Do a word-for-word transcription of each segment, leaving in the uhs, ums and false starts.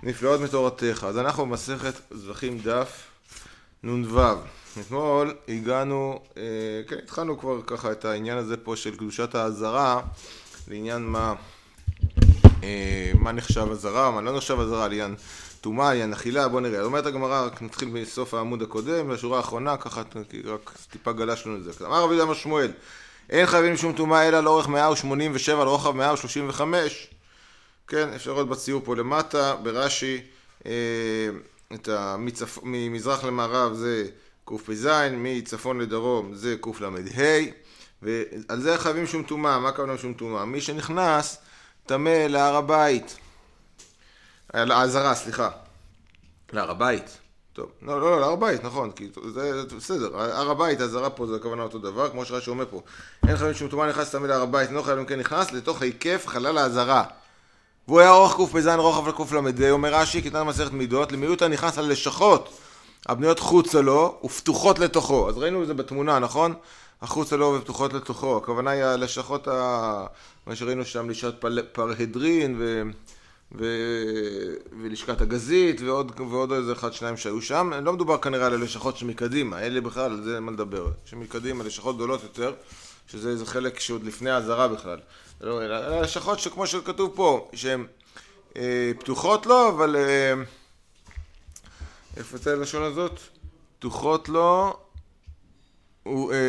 נפלאות מתורתך. אז אנחנו במסכת זבחים דף נ"ו. אתמול הגענו, אה, כן, התחלנו כבר ככה את העניין הזה פה של קדושת העזרה, לעניין מה, אה, מה נחשב עזרה, מה לא נחשב עזרה, לעניין טומאה, לעניין אכילה. בוא נראה. זאת אומרת הגמרא, נתחיל מסוף העמוד הקודם, לשורה האחרונה, ככה רק טיפה גלשנו לזה. אמר רבי יהודה בר שמואל, אין חייבים שום טומאה אלא לאורך מאה ושמונים ושבע, לרוחב מאה ושלושים וחמש. כן, אפשר לראות בציור פה למטה, ברש"י, אה, את המצפ... ממזרח למערב זה קפ"ז, מצפון לדרום זה קל"ה, ועל זה חייבים שום טומאה. מה הכוונה שום טומאה? מי שנכנס טמא להר הבית, לעזרה, סליחה, להר הבית. טוב, לא, לא, לא, להר הבית, נכון, כי זה בסדר, הר הבית, העזרה פה זה הכוונה אותו דבר, כמו שרש"י אומר פה, אין חייבים שום טומאה, נכנס טמא להר הבית, לא חייבים כן נכנס לתוך היקף חלל העזרה. והוא היה אורך קפ"ז רוחב לקל"ה, אומר רש"י, קטן מסכת מידות, למיעוט הנכנס על לשכות הבנויות חוצה לו ופתוחות לתוכו. אז ראינו את זה בתמונה, נכון? החוצה לו ופתוחות לתוכו. הכוונה היא הלשכות, ה... מה שראינו שם, לשכת פרהדרין ו... ו... ולשכת הגזית ועוד, ועוד איזה אחד שניים שהיו שם. לא מדובר כנראה על הלשכות שמקדימה, אלה בכלל, על זה מה לדבר. שמקדימה, לשכות גדולות יותר, שזה איזה חלק שעוד לפני העזרה בכלל. לא, אלא לשכות שכמו שכתוב פה, שהן אה, פתוחות לו, אבל אה, איפה את הלשון הזאת? פתוחות לו, הוא, אה,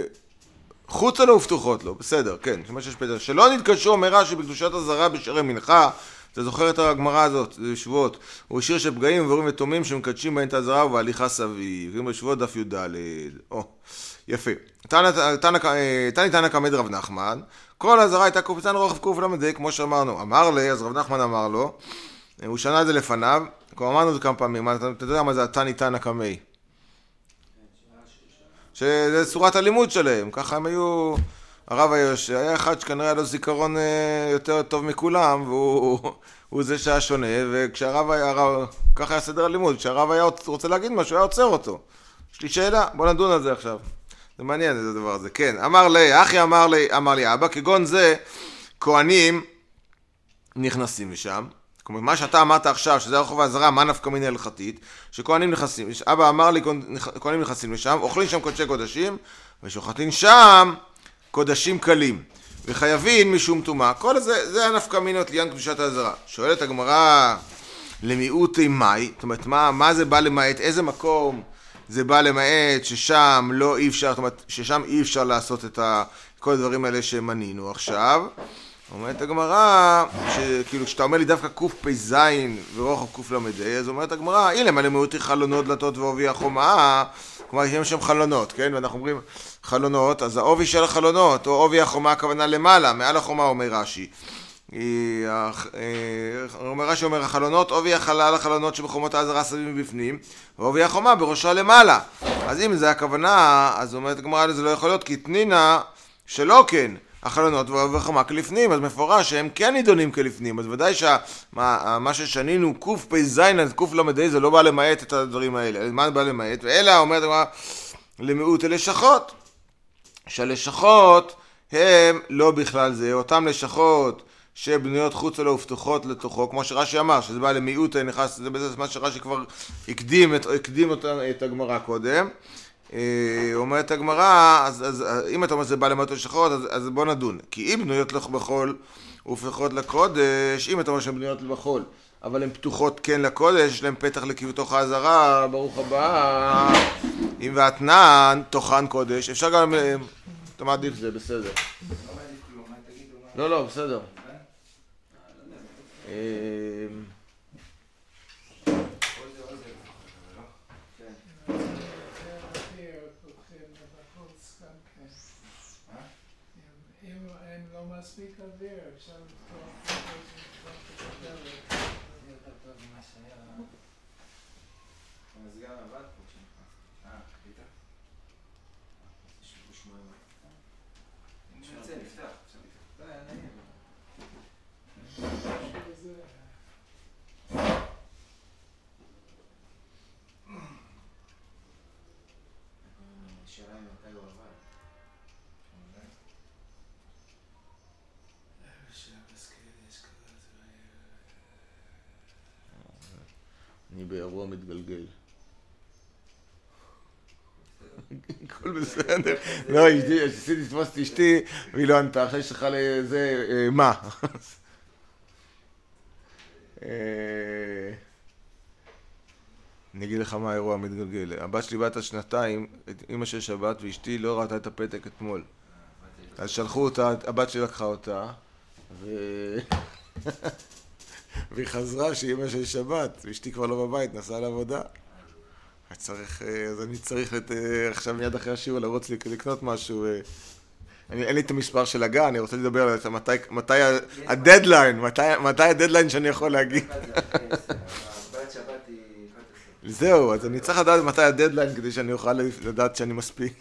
חוצה לו ופתוחות לו, בסדר, כן, שמה שיש פתח. שלא נתקשו, אומר רש"י בקדושת עזרה בשערי מנחה, אתה זוכר את הגמרא הזאת, זה שבועות, הוא השאיר שפגעים ובורים ותומים שמקדשים בהן את העזרה ובהליכה סביב, קוראים בשבועות דף י"ד. או, יפה. תני תנא קמא רב נחמן, כל העזרה הייתה קפ"ז רוחב קל"ה, כמו שאמרנו. אמר לי, אז רב נחמן אמר לו, הוא שנה את זה לפניו, כבר אמרנו את זה כמה פעמים, אתה יודע מה זה תני תנא קמא? שזה צורת הלימוד שלהם, ככה הם היו, הרב היה אחד שכנראה היה לו זיכרון יותר טוב מכולם, והוא זה שהיה שונה, וכשהרב היה, ככה היה סדר הלימוד, כשהרב היה רוצה להגיד משהו, היה עוצר אותו. יש לי שאלה, בוא נדון על זה עכשיו. זה מעניין איזה דבר הזה, כן. אמר לי, אחי אמר לי, אמר לי אבא, כגון זה, כהנים נכנסים לשם. כלומר, מה שאתה אמרת עכשיו, שזה רחוב העזרה, מה נפקא מינה הלכתית, שכהנים נכנסים, אבא אמר לי, כהנים נכנסים לשם, אוכלים שם קודשי קודשים, ושוחטים שם קודשים קלים, וחייבים משום טומאה. כל זה, זה הנפקא מינות לעניין קדושת העזרה. שואלת הגמרא, למיעוטי מאי, זאת אומרת, מה, מה זה בא למעט, איזה מקום זה בא למעט ששם לא אי אפשר, זאת אומרת, ששם אי אפשר לעשות את ה, כל הדברים האלה שמנינו עכשיו. אומרת הגמרא, שכאילו כשאתה אומר לי דווקא קפ"ז ורוחב קל"ה, אז אומרת הגמרא, הנה מה למיעוטי חלונות דלתות ועובי החומה, כלומר יש שם חלונות, כן? ואנחנו אומרים חלונות, אז העובי של החלונות, או עובי החומה הכוונה למעלה, מעל החומה אומר רש"י. אומר רש"י אומר החלונות, עובי החלל החלונות שבחומות העזרה סביב מבפנים, ועובי החומה בראשה למעלה. אז אם זה הכוונה, אז אומרת הגמרא, זה לא יכול להיות, כי תנינה שלא כן. החלונות ועובי החומה כלפנים, אז מפורש שהם כן נידונים כלפנים, אז ודאי שמה ששנינו קפ"ז עד קל"ה זה לא בא למעט את הדברים האלה, מה בא למעט? ואלה אומרת הגמרא למיעוט הלשכות, שהלשכות הם לא בכלל זה, אותם לשכות שבנויות חוצה לו ופתוחות לתוכו, כמו שרש"י אמר, שזה בא למיעוט נכנס, זה בזה מה שרש"י כבר הקדים את, הקדים אותה, את הגמרא קודם. אומרת הגמרא, אז, אז אם אתה אומר זה בא למעט לשכות, אז, אז בוא נדון. כי אם בנויות לך בחול ופתוחות לקודש, אם אתה אומר שהן בנויות בחול, אבל הן פתוחות כן לקודש, יש להן פתח לכיוותוך העזרה, ברוך הבא, אם ואתנן, תוכן קודש, אפשר גם, אתה מעדיף זה, בסדר. לא, לא, בסדר. מספיק אוויר, אפשר לפתוח את הדלת. זה יותר טוב ממה שהיה. המזגן עבד פה כשנכנס. אה, חליטה? יש לי פה שמונה. אם נצא, נפתח. זה היה נעים. אני באירוע מתגלגל. הכל בסדר. לא, עשיתי לתפוס את אשתי, והיא לא ענתה, אחרי שלך לזה, מה? אני אגיד לך מה האירוע המתגלגל. הבת שלי בת השנתיים, אמא של שבת, ואשתי לא ראתה את הפתק אתמול. אז שלחו אותה, הבת שלי לקחה אותה, ו... והיא חזרה שאמא של שבת, ואשתי כבר לא בבית, נסעה לעבודה. צריך, אז אני צריך לת... עכשיו מיד אחרי השיעור לרוץ לקנות משהו. אני, אין לי את המספר של הגן, אני רוצה לדבר על מתי, מתי הדדליין, מתי, מתי הדדליין שאני יכול להגיד. זהו, אז אני צריך לדעת מתי הדדליין כדי שאני אוכל לדעת שאני מספיק.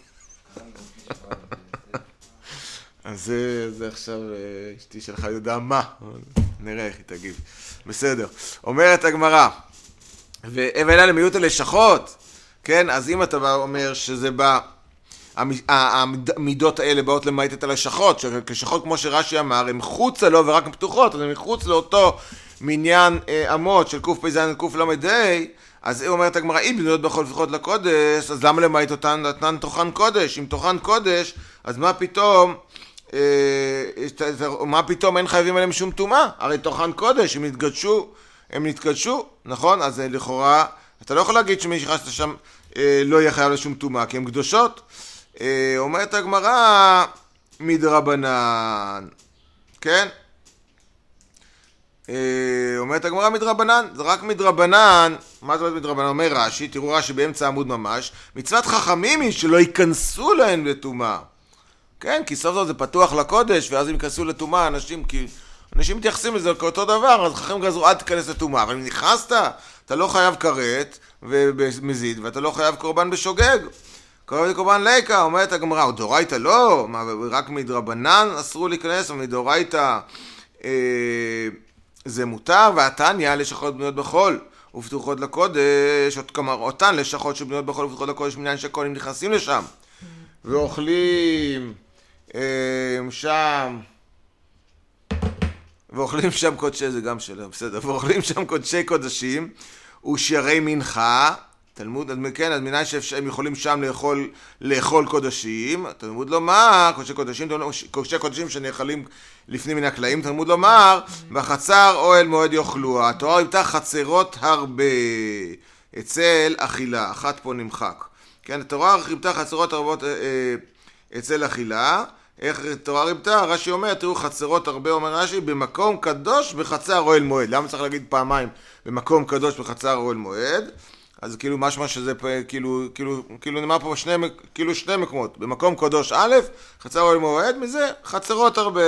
אז זה, זה עכשיו, אשתי שלך יודע מה, נראה איך היא תגיב. בסדר. אומרת הגמרא, ואלה למיעוט הלשכות, כן? אז אם אתה אומר שזה בא, המידות האלה באות למעט את הלשכות, שלשכות כמו שרש"י אמר, הן חוצה לו ורק הן פתוחות, אז הן מחוץ לאותו מניין אמות של קוף פ"ז קוף ל"ה, אז היא אומרת הגמרא, אם בנויות בכל לפחות לקודש, אז למה למעט אותן נתנן תוכן קודש? אם תוכן קודש, אז מה פתאום, מה פתאום אין חייבים עליהם שום טומאה? הרי תוכן קודש, הם נתקדשו, הם נתקדשו, נכון? אז לכאורה, אתה לא יכול להגיד שמי שחשת שם לא יהיה חייב לשום טומאה, כי הן קדושות. אומרת הגמרא, מדרבנן, כן? אומרת הגמרא מדרבנן, זה רק מדרבנן. מה זאת אומרת מדרבנן? אומר רש"י, תראו רש"י באמצע עמוד ממש, מצוות חכמים היא שלא ייכנסו להן לטומאה. כן, כי סוף סוף זה פתוח לקודש, ואז אם ייכנסו לטומאה, אנשים, כי אנשים מתייחסים לזה כאותו דבר, אז חכמים גזרו, אל תיכנס לטומאה. אבל אם נכנסת, אתה לא חייב כרת ומזיד, ואתה לא חייב קורבן בשוגג. קורבן קורבן ליקה, אומרת הגמרא, או דאורייתא לא, מה, רק מדרבנן אסרו להיכנס, ומדאורייתא אה, זה מותר, והתניא לשכות בנויות בחול ופתוחות לקודש, כלומר אותן לשכות שבנויות בחול ופתוחות לקודש, מניין שכהנים נכנסים לשם ואוכלים אה, שם ואוכלים שם קודשי, זה גם שלו, בסדר, ואוכלים שם קודשי קודשים ושערי מנחה, תלמוד, כן, אז מניין שהם יכולים שם לאכול, לאכול קודשים, תלמוד לומר, קודשי קודשים, קודשי קודשים שנאכלים לפני מן הקלעים, תלמוד לומר, בחצר אוהל מועד יאכלוה, התורה ריבתה חצרות הרבה, אצל אכילה, אחת פה נמחק, כן, התורה ריבתה חצרות הרבה אצל אכילה, איך התורה ריבתה? רש"י אומר, תראו חצרות הרבה, אומר רש"י, במקום קדוש בחצר אוהל מועד, למה צריך להגיד פעמיים במקום קדוש בחצר אוהל מועד? אז כאילו משמע שזה כאילו, כאילו, כאילו נאמר פה שני, כאילו שני מקומות. במקום קדוש א', חצר אוהל מועד, מזה חצרות הרבה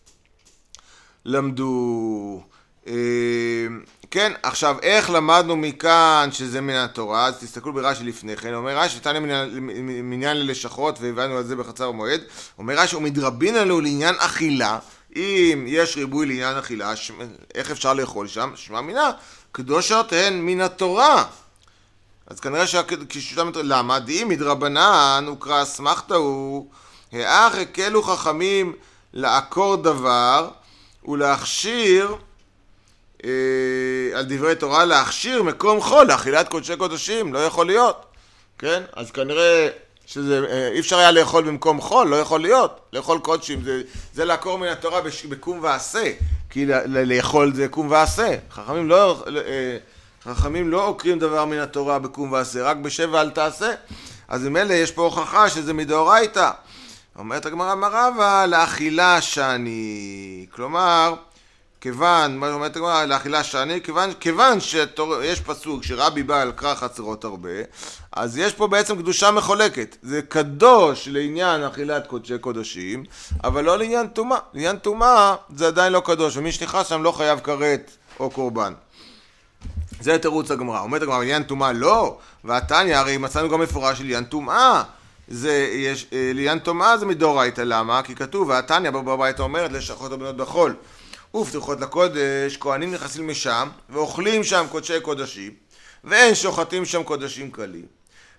למדו. כן, עכשיו איך למדנו מכאן שזה מן התורה? אז תסתכלו ברש"י לפני כן. אומר רש"י, תניא מניין ללשכות והבנו על זה בחצר המועד. אומר רש"י, ומדרבין לנו לעניין אכילה. אם יש ריבוי לעניין אכילה, איך אפשר לאכול שם? שמע מינה, קדושות הן מן התורה. אז כנראה שכששותם את... למה? דאם מדרבנן הוקרא אסמכתא הוא, האח הקלו חכמים לעקור דבר ולהכשיר, אה, על דברי תורה, להכשיר מקום חול, לאכילת קודשי קודשים, לא יכול להיות. כן? אז כנראה שזה, אה, אי אפשר היה לאכול במקום חול, לא יכול להיות. לאכול קודשים, זה, זה לעקור מן התורה בקום ועשה, כי לאכול זה קום ועשה. חכמים לא... אה, חכמים לא עוקרים דבר מן התורה בקום ועשה, רק בשב ואל תעשה. אז עם אלה יש פה הוכחה שזה מדאורייתא. אומרת הגמרא מרבה, לאכילה שאני. כלומר, כיוון, מה אומרת הגמרא? לאכילה שאני, כיוון, כיוון שיש פסוק שרבי בעל קרא חצרות הרבה, אז יש פה בעצם קדושה מחולקת. זה קדוש לעניין אכילת קודשי קודשים, אבל לא לעניין טומאה. לעניין טומאה זה עדיין לא קדוש, ומי שנכנס שם לא חייב כרת או קורבן. זה תירוץ הגמרא. אומרת הגמרא, עניין טומאה לא, והתניא הרי מצאנו גם מפורש של עניין טומאה. זה יש לעניין טומאה זה מדאורייתא, למה? כי כתוב, והתניא בברייתא אומרת לשכות הבנות בחול ופתוחות לקודש, כהנים נכנסים משם ואוכלים שם קודשי קודשים, ואין שוחטים שם קודשים קלים.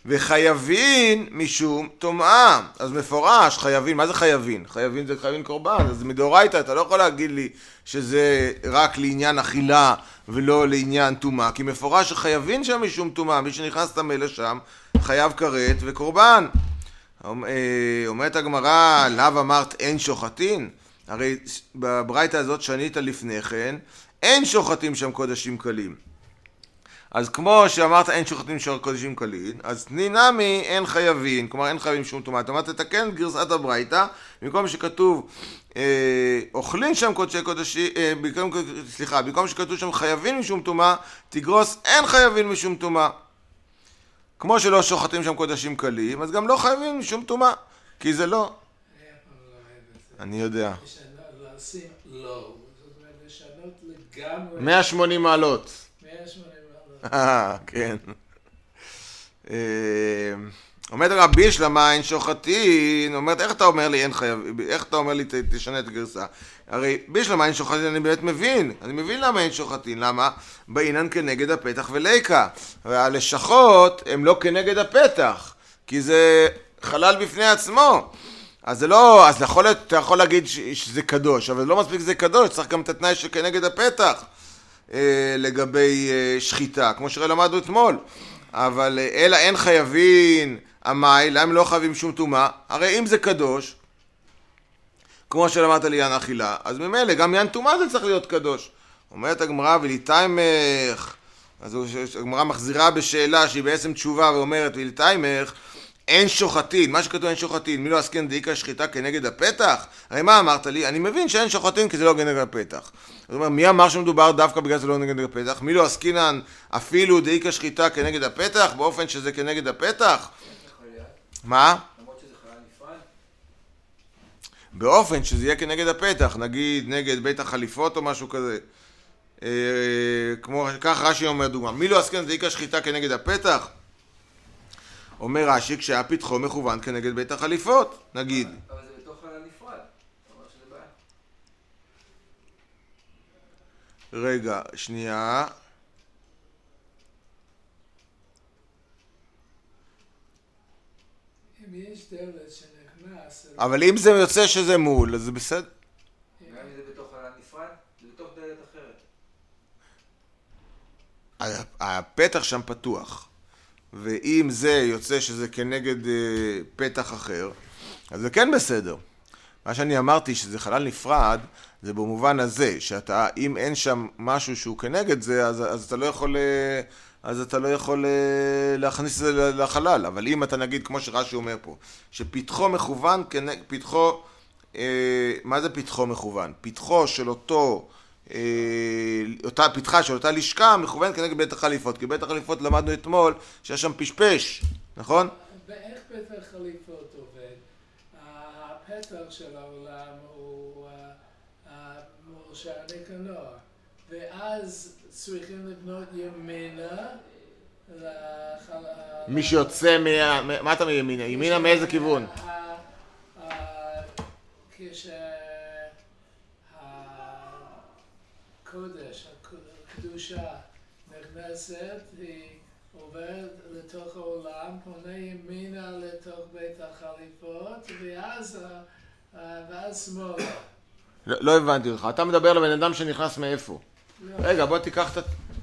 וחייבין משום טומאה. אז מפורש, חייבין, מה זה חייבין? חייבין זה חייבין קורבן, אז מדאורייתא, אתה לא יכול להגיד לי שזה רק לעניין אכילה ולא לעניין טומאה, כי מפורש שחייבין שם משום טומאה, מי שנכנס טמא לשם, חייב כרת וקורבן. אומרת הגמרא, לאו אמרת אין שוחטין? הרי בברייתא הזאת שנית לפני כן, אין שוחטים שם קודשים קלים. אז כמו שאמרת אין שוחטים שם קודשים קלים, אז תני נמי אין חייבים, כלומר אין חייבים שום טומאה. זאת אומרת, תתקן את גרסת הברייתא, במקום שכתוב אה, אוכלים שם קודשי קודשים, אה, במקום, סליחה, במקום שכתוב שם חייבים משום טומאה, תגרוס אין חייבים משום טומאה. כמו שלא שוחטים שם קודשים קלים, אז גם לא חייבים משום טומאה, כי זה לא. אני יודע. לשים לא, זאת אומרת, לשנות לגמרי. מאה ושמונים מעלות. מאה ושמונים מעלות. אה, כן. אומרת רבי שלמה אין שוחטין, אומרת איך אתה אומר לי אין חייב, איך אתה אומר לי תשנה את הגרסה? הרי בישלמה אין שוחטין אני באמת מבין, אני מבין למה אין שוחטין, למה? בעינן כנגד הפתח וליקה, והלשכות הם לא כנגד הפתח, כי זה חלל בפני עצמו, אז זה לא, אז יכול, אתה יכול להגיד שזה קדוש, אבל לא מספיק זה קדוש, צריך גם את התנאי שכנגד הפתח אה, לגבי אה, שחיטה, כמו שלמדנו אתמול. אבל אלא אין חייבים המאי, למה לא חייבים שום טומאה? הרי אם זה קדוש, כמו שלמדת לעניין אכילה, אז ממילא גם עניין טומאה זה צריך להיות קדוש. אומרת הגמרא ולתיימך, אז הגמרא מחזירה בשאלה שהיא בעצם תשובה ואומרת ולתיימך, אין שוחטין, מה שכתוב אין שוחטין, מי לא עסקין דאיקה שחיטה כנגד הפתח? הרי מה אמרת לי? אני מבין שאין שוחטין כי זה לא כנגד הפתח. זאת אומרת, מי אמר שמדובר דווקא בגלל זה לא כנגד הפתח? מי לא עסקינן אפילו דאיקה שחיטה כנגד הפתח, באופן שזה כנגד הפתח? מה? למרות שזה חלל נפרד? באופן שזה יהיה כנגד הפתח, נגיד נגד בית החליפות או משהו כזה. אה, כמו כך רש"י אומר דוגמה, מי לא עסקינן דאיקה שחיטה כנגד הפתח? אומר רש"י כשהיה פתחו מכוון כנגד בית החליפות, נגיד. אבל זה בתוך חלל נפרד, אתה אומר שזה בעיה. רגע, שנייה. אם יש דלת שנכנס... אבל אם זה יוצא שזה מול, אז זה בסדר. גם אם זה בתוך חלל נפרד, זה בתוך דלת אחרת. הפתח שם פתוח. ואם זה יוצא שזה כנגד אה, פתח אחר, אז זה כן בסדר. מה שאני אמרתי שזה חלל נפרד, זה במובן הזה, שאתה, אם אין שם משהו שהוא כנגד זה, אז, אז אתה לא יכול, אז אתה לא יכול להכניס את זה לחלל. אבל אם אתה נגיד, כמו שרש"י אומר פה, שפתחו מכוון, פתחו, אה, מה זה פתחו מכוון? פתחו של אותו, אותה פתחה של אותה לשכה מכוון כנגד בית החליפות, כי בית החליפות למדנו אתמול שיש שם פשפש, נכון? ואיך בית החליפות עובד? הפתח של העולם הוא מורשה ניקנוע, ואז צריכים לבנות ימינה לחלל... מי שיוצא מה... מה אתה מימינה? ימינה מאיזה כיוון? כש... קודש, הקדושה נכנסת, היא עוברת לתוך העולם, פונה ימינה לתוך בית החליפות, ואז, ואז שמאלה. לא, לא הבנתי אותך, אתה מדבר לבן אדם שנכנס מאיפה? לא. רגע, בוא תיקח את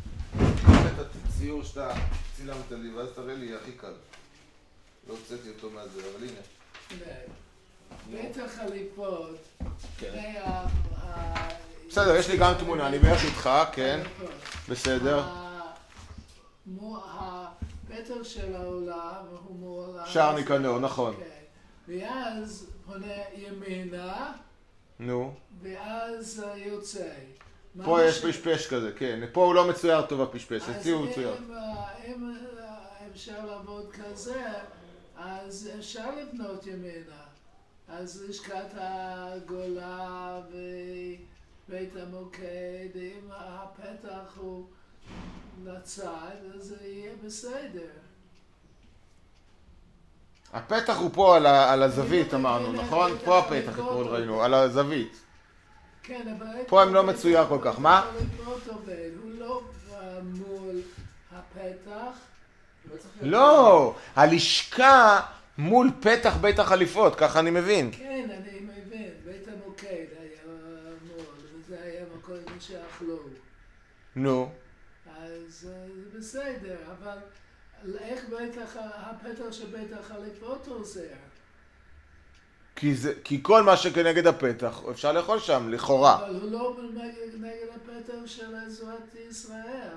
הציור שאתה צילמת לי, ואז תראה לי, הכי קל. לא הוצאתי אותו מהזה, אבל הנה. בית החליפות, כן. ה... בסדר, יש לי גם תמונה, אני בערך איתך, כן, בסדר. הפתח של העולם הוא מעולם... שער ניקנור, נכון. ואז פונה ימינה, נו. ואז יוצא. פה יש פשפש כזה, כן, פה הוא לא מצויר טוב הפשפש, אצלי הוא מצויר. אז אם אפשר לעבוד כזה, אז אפשר לבנות ימינה. אז לשכת הגולה ו... בית המוקד, אם הפתח הוא לצד, אז זה יהיה בסדר. הפתח הוא פה על, ה, על הזווית, אמרנו, נכון? פה הפתח, אתמול ראינו, על הזווית. כן, אבל... פה הם לא מצויר כל כך, מה? הוא לא מול הפתח. לא, הלשכה מול פתח בית החליפות, ככה אני מבין. כן, אני מבין, בית המוקד היה מול, וזה היה מקום שאכלו. נו. אז זה בסדר, אבל איך בית הפתח של בית החליפות עוזר? כי, זה, כי כל מה שכנגד הפתח, אפשר לאכול שם, לכאורה. אבל הוא לא נגד הפתח של עזרת ישראל.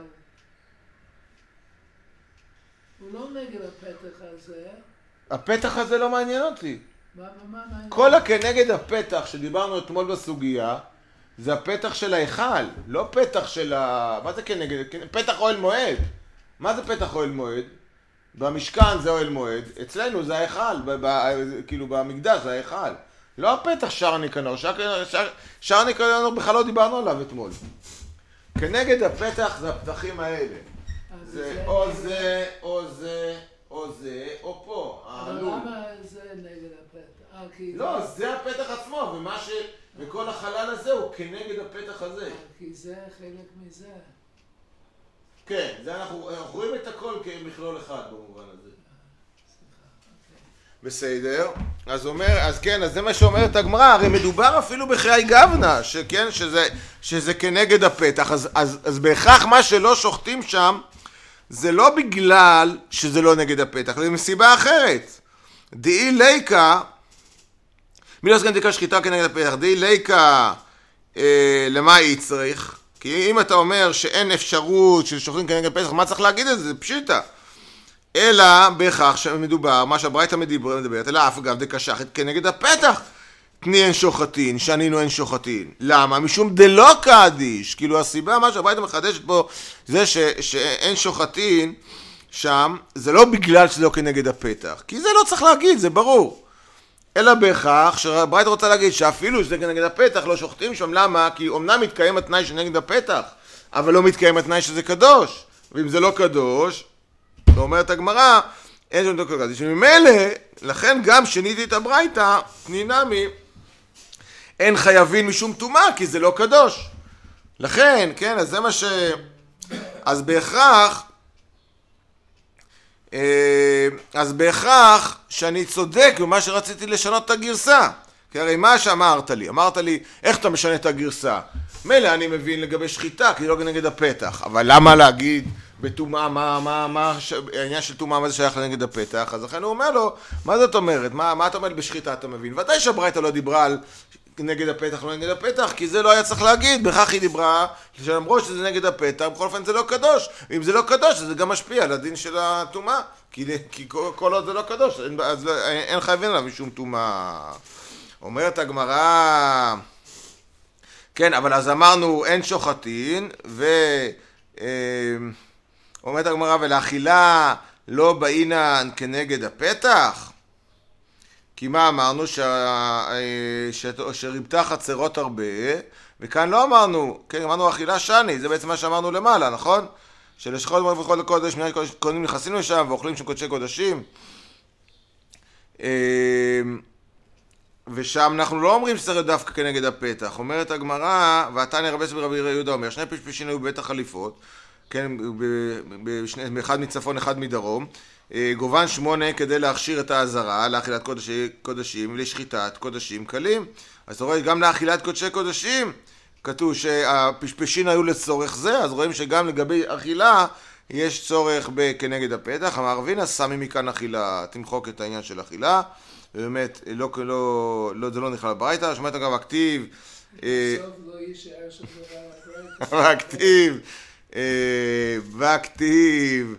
הוא לא נגד הפתח הזה. הפתח הזה לא מעניין אותי. מה, מה מעניין? כל הכנגד הפתח שדיברנו אתמול בסוגיה, זה הפתח של ההיכל, לא פתח של ה... מה זה כנגד? פתח אוהל מועד. מה זה פתח אוהל מועד? במשכן זה אוהל מועד, אצלנו זה ההיכל, ב- ב- כאילו במקדש זה ההיכל. לא הפתח שער ניקנור, שער, שער, שער ניקנור בכלל לא דיברנו עליו אתמול. כנגד הפתח זה הפתחים האלה. זה או זה, או זה, או זה, או פה. אבל העלול. למה זה נגד הפתח? אה, כי לא, זה הפתח עצמו, ומה ש... וכל החלל הזה הוא כנגד הפתח הזה. אה, כי זה חלק מזה. כן, זה אנחנו, אנחנו רואים את הכל כמכלול אחד במובן הזה. בסדר, אז אומר, אז כן, אז זה מה שאומרת הגמרא, הרי מדובר אפילו בחיי גוונה, שכן, שזה, שזה כנגד הפתח, אז, אז, אז בהכרח מה שלא שוחטים שם, זה לא בגלל שזה לא נגד הפתח, זה מסיבה אחרת. דאי ליקה, מי לא סגן תיקה שחיטה כנגד הפתח, דאי ליקה, אה, למה היא צריך? כי אם אתה אומר שאין אפשרות של שוחטים כנגד הפתח, מה צריך להגיד את זה? זה פשיטה. אלא בכך שמדובר, מה שהברייתא מדברת, אלא אף אגב דקשחת כנגד הפתח. תני אין שוחטין, שנינו אין שוחטין. למה? משום דלא קדיש. כאילו הסיבה, מה שהברייתא מחדשת פה, זה ש, שאין שוחטין שם, זה לא בגלל שזה לא כנגד הפתח. כי זה לא צריך להגיד, זה ברור. אלא בכך שהברייתא רוצה להגיד שאפילו שזה כנגד הפתח, לא שוחטים שם. למה? כי אומנם מתקיים התנאי שנגד הפתח, אבל לא מתקיים התנאי שזה קדוש. ואם זה לא קדוש, אומרת הגמרא, אין שם דוקטור קדיש. וממילא, לכן גם שניתי את הברייתא, תנינמי, אין חייבים משום טומאה, כי זה לא קדוש. לכן, כן, אז זה מה ש... אז בהכרח, אז בהכרח שאני צודק במה שרציתי לשנות את הגרסה. כי הרי מה שאמרת לי? אמרת לי, איך אתה משנה את הגרסה? מילא אני מבין לגבי שחיטה, כי לא נגד הפתח. אבל למה להגיד בטומאה, מה, מה, מה, העניין של טומאה, מה זה שייך לנגד הפתח? אז לכן הוא אומר לו, מה זאת אומרת? מה, מה אתה אומר בשחיטה, אתה מבין? ודאי שהברייתא לא דיברה על נגד הפתח, לא נגד הפתח, כי זה לא היה צריך להגיד, בכך היא דיברה, שלמרות שזה נגד הפתח, בכל אופן זה לא קדוש. ואם זה לא קדוש, זה גם משפיע על הדין של הטומאה, כי, כי כל, כל עוד זה לא קדוש, אין, אז אין, אין חייבים לה משום טומאה. אומרת הגמרא, כן, אבל אז אמרנו, אין שוחטין, ו... אומרת הגמרא, ולאכילה לא באינן כנגד הפתח? כי מה אמרנו? ש... ש... שריבתה חצרות הרבה, וכאן לא אמרנו, כן, אמרנו אכילה שני, זה בעצם מה שאמרנו למעלה, נכון? שלשחוט מועד וחול לקודש, מיד קודמים נכנסים לשם ואוכלים שם קודשי קודשים. ושם אנחנו לא אומרים שזה דווקא כנגד הפתח. אומרת הגמרא, והתניא רבי רבי יהודה אומר, שני פשפשים היו בית החליפות, כן, באחד מצפון, אחד מדרום, גובן שמונה כדי להכשיר את העזרה, לאכילת קודשי קודשים ולשחיטת קודשים קלים. אז אתה רואה, גם לאכילת קודשי קודשים, כתוב שהפשפשים היו לצורך זה, אז רואים שגם לגבי אכילה, יש צורך כנגד הפתח. אמר רבינה, שמי מכאן אכילה, תמחוק את העניין של אכילה, ובאמת, לא, לא, לא, זה לא נכלל בברייתא. שומעת אגב, הכתיב, בסוף לא יישאר שום דבר בברייתא. הכתיב, בכתיב,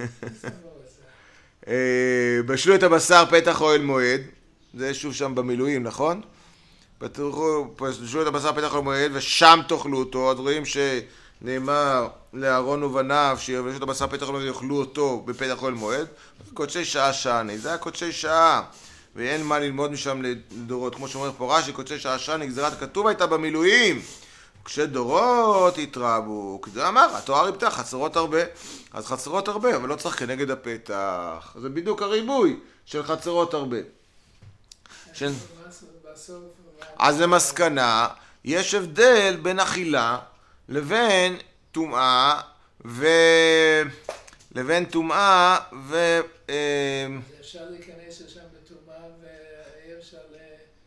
בשלו את הבשר פתח אוהל מועד, זה שוב שם במילואים, נכון? בשלו את הבשר פתח אוהל מועד ושם תאכלו אותו. אז רואים שנאמר לאהרון ובניו שיבשו את הבשר פתח אוהל מועד ויאכלו אותו בפתח אוהל מועד. קודשי שעה שני, זה היה קודשי שעה, ואין מה ללמוד משם לדורות. כמו שאומר פה רש"י, קודשי שעה שני, גזירת כתוב הייתה במילואים, כשדורות התרבו, כזה אמר, התורה ריבתה חצרות הרבה, אז חצרות הרבה, אבל לא צריך כנגד הפתח. זה בדיוק הריבוי של חצרות הרבה. ש... אז למסקנה, יש הבדל בין אכילה לבין טומאה, ו... לבין טומאה ו... אפשר להיכנס לשם בטומאה ואי אפשר ל...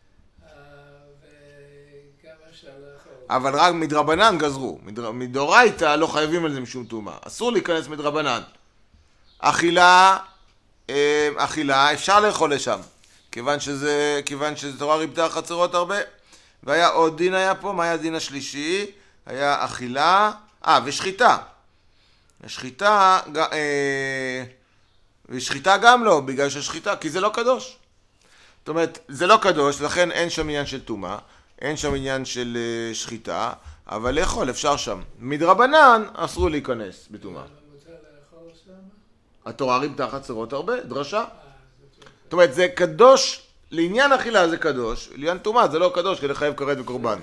וגם אפשר לאכול. אבל רק מדרבנן גזרו. מדאורייתא לא חייבים על זה משום טומאה. אסור להיכנס מדרבנן. אכילה, אכילה, אפשר לאכול לשם. כיוון שזה, כיוון שזה תורה ריבתה החצרות הרבה. והיה עוד דין היה פה, מה היה הדין השלישי? היה אכילה, אה, ושחיטה. השחיטה, אה, ושחיטה גם לא, בגלל ששחיטה, כי זה לא קדוש. זאת אומרת, זה לא קדוש, לכן אין שם עניין של טומאה, אין שם עניין של uh, שחיטה, אבל לאכול אפשר שם. מדרבנן אסרו להיכנס בטומאה. מותר לאכול שם? התורה ריבתה חצרות הרבה, דרשה. זאת אומרת, זה קדוש, לעניין אכילה זה קדוש, לעניין טומאה זה לא קדוש, כדי לחייב כרת וקורבן.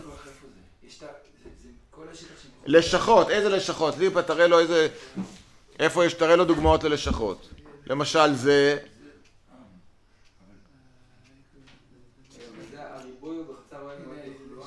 לשכות, איזה לשכות? ליפה, תראה לו איזה... איפה יש? תראה לו דוגמאות ללשכות. למשל זה... הריבוי הוא בחצר אוהל מאוד תחלואה.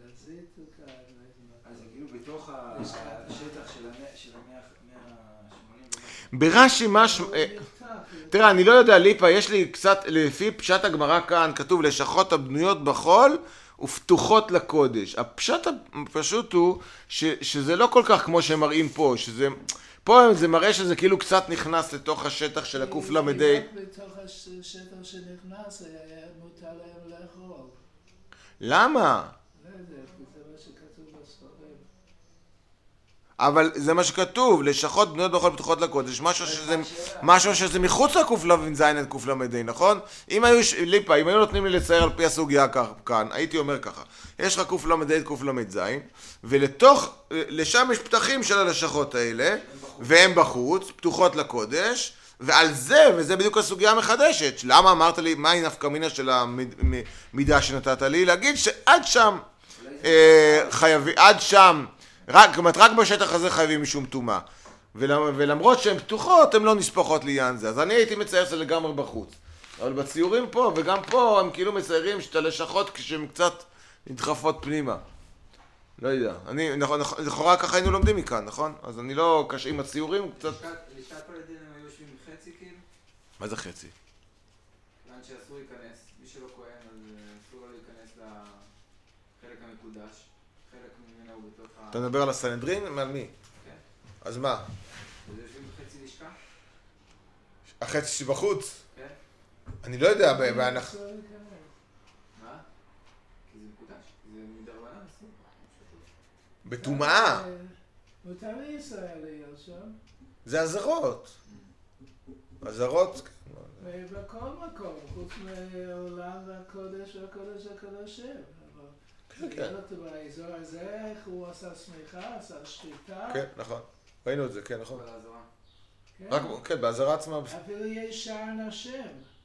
אז זה כאילו בתוך השטח של המאה שמונים. ברש"י משהו... תראה, אני לא יודע, ליפה, יש לי קצת... לפי פשט הגמרא כאן כתוב לשכות הבנויות בחול ופתוחות לקודש. הפשט הפשוט הוא ש, שזה לא כל כך כמו שהם מראים פה, שזה... פה זה מראה שזה כאילו קצת נכנס לתוך השטח של הקוף למדי. בתוך השטח שנכנס היה מותר להם לאכול. למה? לא יודע, זה מה שכתוב בספרים. אבל זה מה שכתוב, לשכות בנויות בחול פתוחות לקודש, משהו שזה, משהו שזה מחוץ לקוף לזין את קוף למדי, נכון? אם היו, ליפה, אם היו נותנים לי לצייר על פי הסוגיה כאן, הייתי אומר ככה, יש לך קוף למדי את קוף למד ולתוך, לשם יש פתחים של הלשכות האלה, והם בחוץ, פתוחות לקודש, ועל זה, וזה בדיוק הסוגיה המחדשת, למה אמרת לי, מהי נפקא מינה של המידה שנתת לי, להגיד שעד שם, חייבים, עד שם, רק, זאת אומרת, רק בשטח הזה חייבים משום טומאה. ולמרות שהן פתוחות, הן לא נספחות לעניין זה. אז אני הייתי מצייר שזה לגמרי בחוץ. אבל בציורים פה, וגם פה, הם כאילו מציירים שאת הלשכות כשהן קצת נדחפות פנימה. לא יודע. אני, לכאורה ככה היינו לומדים מכאן, נכון? אז אני לא, קשה עם הציורים קצת... לשעת כל הדין הם היו יושבים בחצי כאילו? מה זה חצי? כיוון שאסור להיכנס, מי שלא כהן, אז אסור לו להיכנס לחלק המקודש. חלק ממנה הוא בתוך ה... אתה מדבר על הסנהדרין? מעל מי? כן. אז מה? אז יושבים בחצי לשכה? החצי שבחוץ? כן. אני לא יודע, בהנח... מה? כי זה מקודש. זה מדרבנן אסור. בטומאה. מותר לישראל להיות שם. זה הזרות. הזרות... בכל מקום, חוץ מעולם והקודש והקודש הקודשים. כן, כן. באזור הזה, איך הוא עשה סמיכה, עשה שחיטה. כן, נכון. ראינו את זה, כן, נכון. בעזרה. רק, כן, בעזרה עצמה. אפילו יש שער נשים.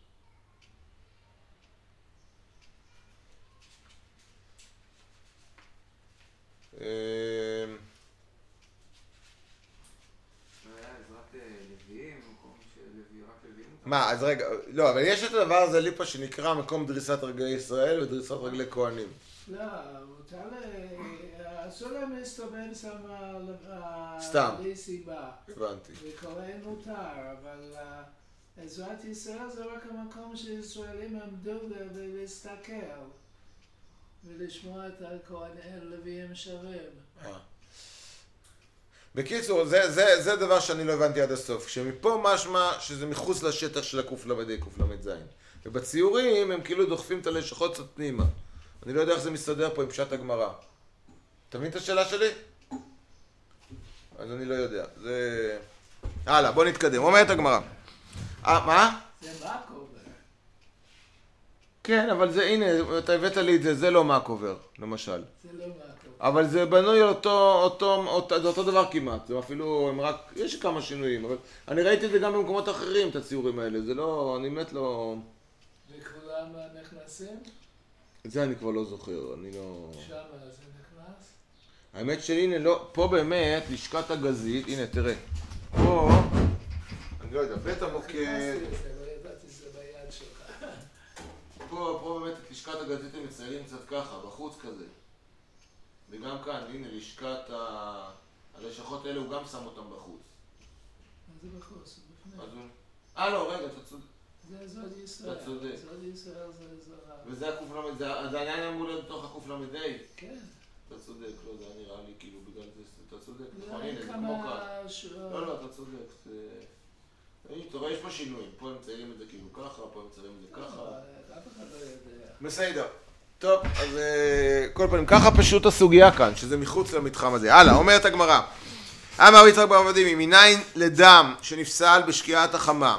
מה, אז רגע, לא, אבל יש את הדבר הזה ליפה שנקרא מקום דריסת רגלי ישראל ודריסת רגלי כהנים. לא, מותר ל... אסור להם להסתובב שם סתם. בלי סיבה. הבנתי. וכהן מותר, אבל עזרת ישראל זה רק המקום שישראלים עמדו ולהסתכל ולשמוע את הכהנים לוויים שרים. בקיצור, זה, זה, זה דבר שאני לא הבנתי עד הסוף. כשמפה משמע שזה מחוץ לשטח של הקוף למדי, קוף למד זין. ובציורים הם כאילו דוחפים את הלשכות קצת פנימה. אני לא יודע איך זה מסתדר פה עם פשט הגמרא. אתה מבין את השאלה שלי? אז אני לא יודע. זה... הלאה, בוא נתקדם. אומרת הגמרא. אה, מה? זה מקובר. כן, אבל זה, הנה, אתה הבאת לי את זה, זה לא מקובר, למשל. זה לא מקובר. אבל זה בנוי על אותו, אותו, אותו, זה אותו דבר כמעט. זה אפילו, הם רק, יש כמה שינויים, אבל אני ראיתי את זה גם במקומות אחרים, את הציורים האלה. זה לא, אני באמת לא... וכולם נכנסים? את זה אני כבר לא זוכר, אני לא... שם זה נכנס? האמת שהנה, לא, פה באמת, לשכת הגזית, הנה, תראה. פה, אני לא יודע, בית המוקד... נכנסתי לזה, לא ידעתי שזה ביד שלך. פה, פה באמת את לשכת הגזית הם מציירים קצת ככה, בחוץ כזה. וגם כאן, הנה, לשכת ה... הלשכות האלה, הוא גם שם אותם בחוץ. זה בחוץ, בפנים. אה לא, רגע, אתה צודק. זה זוד ישראל. אתה צודק. זוד ישראל זה זרה. וזה הקוף למד, זה עדיין אמור להיות בתוך הקוף למד. כן. אתה צודק, לא, זה נראה לי כאילו בגלל זה, אתה צודק. נכון, זה הנה, זה כמה כמו כאן. שורות. לא, לא, אתה צודק. אתה רואה, יש פה שינויים. פה הם מציירים את זה כאילו ככה, פה הם מציירים את זה ככה. אף אחד לא יודע. בסדר. טוב, אז כל פעמים, ככה פשוט הסוגיה כאן, שזה מחוץ למתחם הזה. הלאה, אומרת הגמרא. אמר יצחק בר עבדים, מניין לדם שנפסל בשקיעת החמה.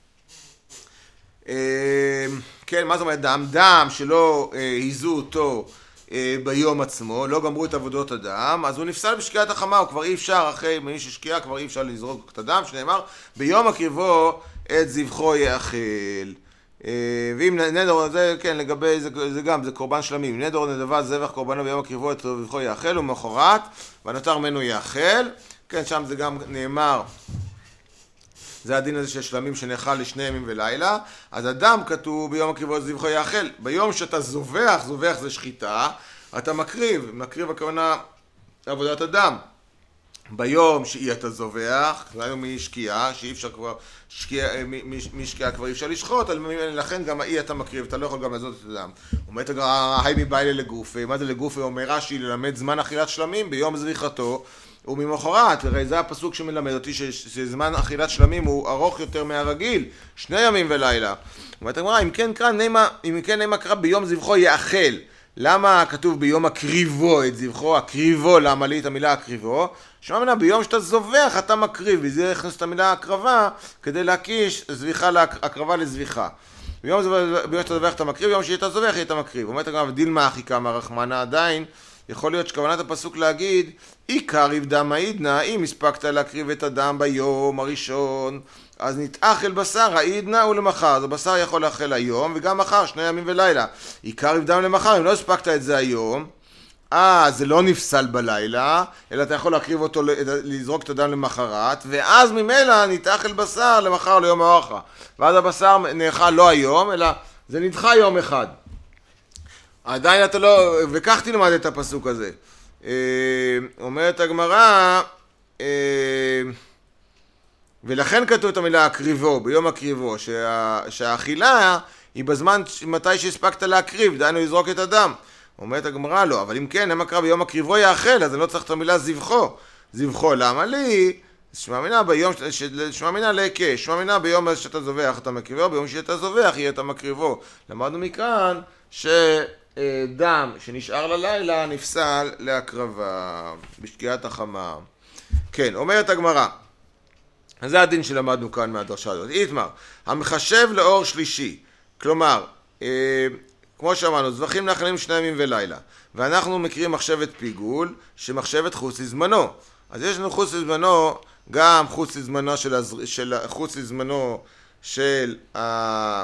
כן, מה זאת אומרת דם? דם שלא היזו אותו ביום עצמו, לא גמרו את עבודות הדם, אז הוא נפסל בשקיעת החמה, הוא כבר אי אפשר, אחרי מי ששקיעה כבר אי אפשר לזרוק את הדם, שנאמר, ביום הקריבו את זבחו יאכל. ואם נדר, זה כן, לגבי, זה, זה גם, זה קורבן שלמים, נדר נדבה זבח קורבנו ביום הקריבו את זבחו יאכל, ומחרת, ונותר ממנו יאכל, כן, שם זה גם נאמר, זה הדין הזה של שלמים שנאכל לשני ימים ולילה, אז הדם כתוב ביום הקריבו את זבחו יאכל, ביום שאתה זובח, זובח זה שחיטה, אתה מקריב, מקריב הכוונה עבודת הדם. ביום שאי אתה זובח, זה היום משקיעה, שאי אפשר כבר, משקיעה כבר אי אפשר לשחוט, לכן גם האי אתה מקריב, אתה לא יכול גם לעזות את הדם. אומרת הגרא, היי מביילה לגופי, מה זה לגופי? אומר רש"י, ללמד זמן אכילת שלמים ביום זביחתו, וממחרת, הרי זה הפסוק שמלמד אותי שזמן אכילת שלמים הוא ארוך יותר מהרגיל, שני ימים ולילה. אומרת הגמרא, אם כן קרא, אם כן נאמר קרא ביום זבחו יאכל. למה כתוב ביום הקריבו את זבחו? הקריבו, למה לי את המילה הקריבו? שמה מנה, ביום שאתה זובח אתה מקריב, וזה הכנס את המילה הקרבה כדי להקיש זביחה להקרבה לזביחה. ביום, ביום שאתה זובח אתה מקריב, ביום שאתה זובח אתה מקריב. אומרת הגמרא, דילמה אחי כמה רחמנה עדיין, יכול להיות שכוונת הפסוק להגיד, עיקר דם העידנא, אם הספקת להקריב את הדם ביום הראשון, אז נתאכל בשר העידנא ולמחר, אז הבשר יכול לאכל היום וגם מחר, שני ימים ולילה. עיקר דם למחר, אם לא הספקת את זה היום, אה, זה לא נפסל בלילה, אלא אתה יכול להקריב אותו, לזרוק את הדם למחרת, ואז ממילא נתאכל בשר למחר ליום האורחה. ואז הבשר נאכל לא היום, אלא זה נדחה יום אחד. עדיין אתה לא, וכך תלמד את הפסוק הזה. אומרת הגמרא, ולכן כתוב את המילה הקריבו, ביום הקריבו, שה, שהאכילה היא בזמן מתי שהספקת להקריב, דהיינו לזרוק את הדם. אומרת הגמרא לא, אבל אם כן, למה קרא ביום הקריבו יאכל, אז אני לא צריך את המילה זבחו. זבחו, למה לי? שמע מינה ביום, שמע מינה להיקה, שמע מינה ביום שאתה זובח אתה מקריבו, ביום שאתה זובח יהיה אתה מקריבו. למדנו מכאן שדם שנשאר ללילה נפסל להקרבה, בשקיעת החמה. כן, אומרת הגמרא, אז זה הדין שלמדנו כאן מהדרשה הזאת. איתמר, המחשב לאור שלישי, כלומר, אה, כמו שאמרנו, זבחים נחלים שני ימים ולילה, ואנחנו מכירים מחשבת פיגול, שמחשבת חוץ לזמנו. אז יש לנו חוץ לזמנו, גם חוץ לזמנו של, הזר... של... חוץ לזמנו של, ה...